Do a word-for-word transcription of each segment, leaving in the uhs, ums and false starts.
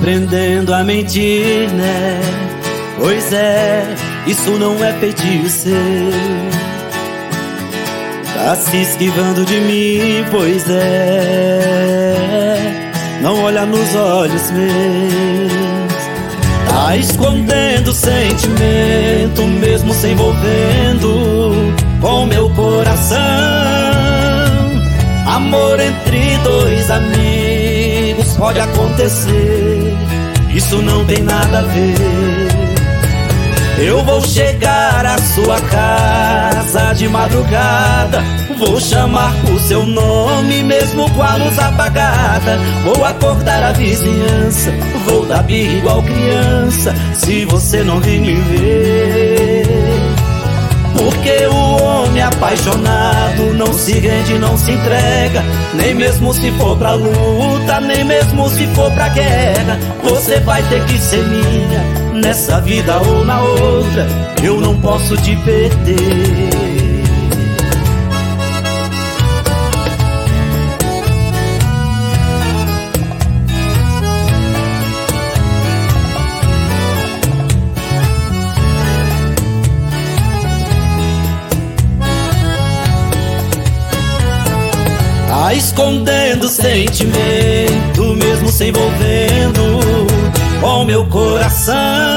aprendendo a mentir, né? Pois é, isso não é feitiço. Tá se esquivando de mim, pois é, não olha nos olhos meus. Tá escondendo sentimento, mesmo se envolvendo com meu coração. Amor entre dois amigos pode acontecer, isso não tem nada a ver. Eu vou chegar à sua casa de madrugada, vou chamar por seu nome mesmo com a luz apagada. Vou acordar a vizinhança, vou dar birra igual criança, se você não vir me ver. Porque o homem apaixonado não se rende, não se entrega, nem mesmo se for pra luta, nem mesmo se for pra guerra. Você vai ter que ser minha, nessa vida ou na outra, eu não posso te perder. Tá escondendo sentimento, mesmo se envolvendo com meu coração.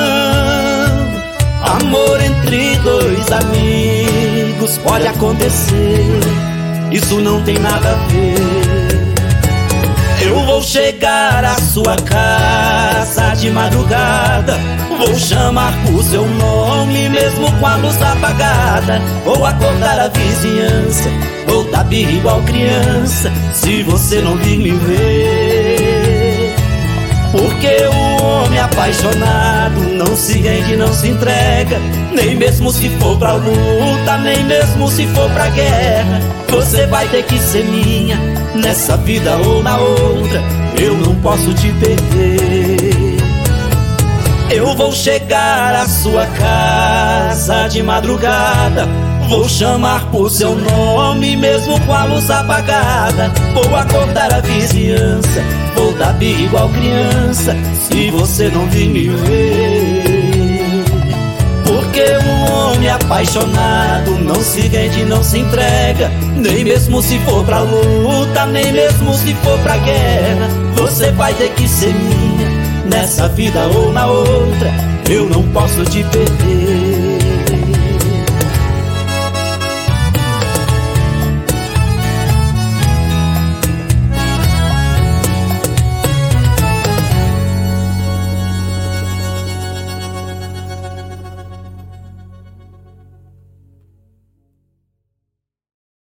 Amor entre dois amigos pode acontecer, isso não tem nada a ver. Eu vou chegar à sua casa de madrugada, vou chamar por seu nome mesmo com a luz apagada. Vou acordar a vizinhança, vou dar birra igual criança, se você não vir me ver. Porque o homem apaixonado não se rende, não se entrega, nem mesmo se for pra luta, nem mesmo se for pra guerra. Você vai ter que ser minha, nessa vida ou na outra, eu não posso te perder. Eu vou chegar à sua casa de madrugada, vou chamar por seu nome mesmo com a luz apagada. Vou acordar a vizinhança, vou dar birra igual criança, se você não vir me ver. Porque um homem apaixonado não se rende, não se entrega, nem mesmo se for pra luta, nem mesmo se for pra guerra. Você vai ter que ser minha, nessa vida ou na outra, eu não posso te perder.